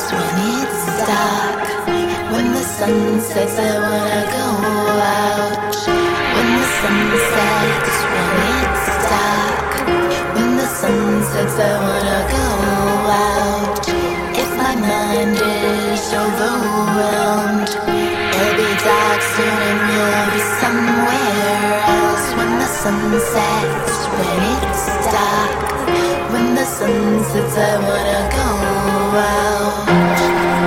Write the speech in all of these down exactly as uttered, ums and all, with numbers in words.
when it's dark. When the sun sets, I wanna go out. When the sun sets, when it's dark. When the sun sets, I wanna go out. If my mind is overwhelmed, it'll be dark soon and we'll be somewhere else. When the sun sets, when it's dark. When the sun sets, I wanna go out.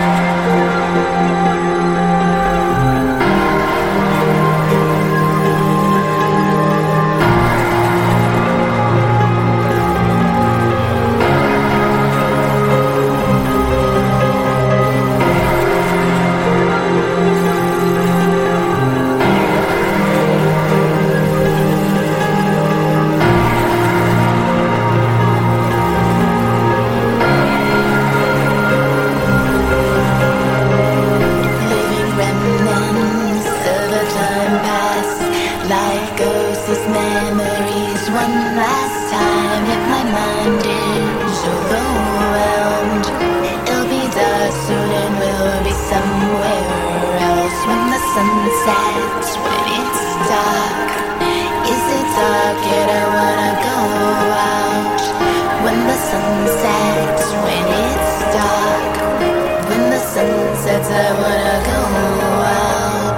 Memories one last time. If my mind is overwhelmed, it'll be dark soon and we'll be somewhere else. When the sun sets, when it's dark. Is it dark yet? I wanna go out. When the sun sets, when it's dark. When the sun sets, I wanna go out.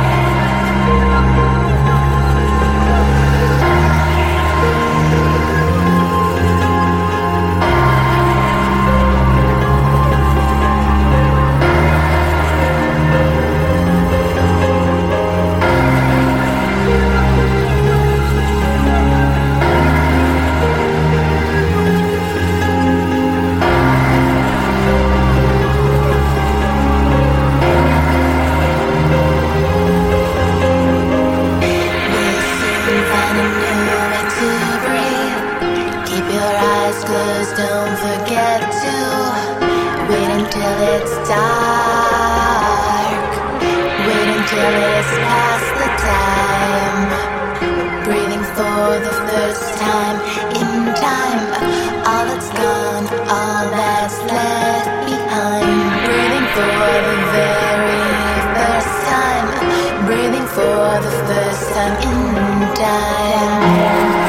Don't forget to wait until it's dark. Wait until it's past the time. Breathing for the first time in time. All that's gone, all that's left behind. Breathing for the very first time. Breathing for the first time in time.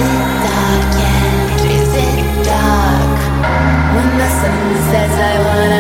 Says I wanna